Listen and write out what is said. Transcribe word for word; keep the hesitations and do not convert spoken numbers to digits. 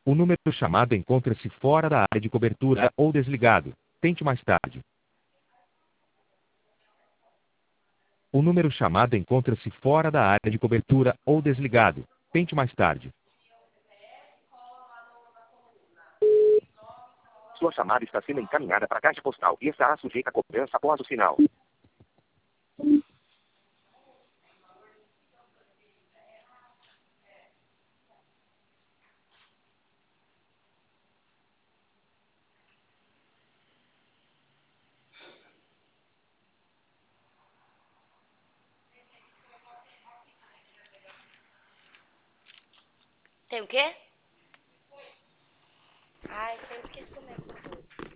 O número chamado encontra-se fora da área de cobertura ou desligado. Tente mais tarde. O número chamado encontra-se fora da área de cobertura ou desligado. Tente mais tarde. Sua chamada está sendo encaminhada para a caixa postal e estará sujeita a cobrança após o sinal. Tem o quê? Ai, eu esqueci como é que foi.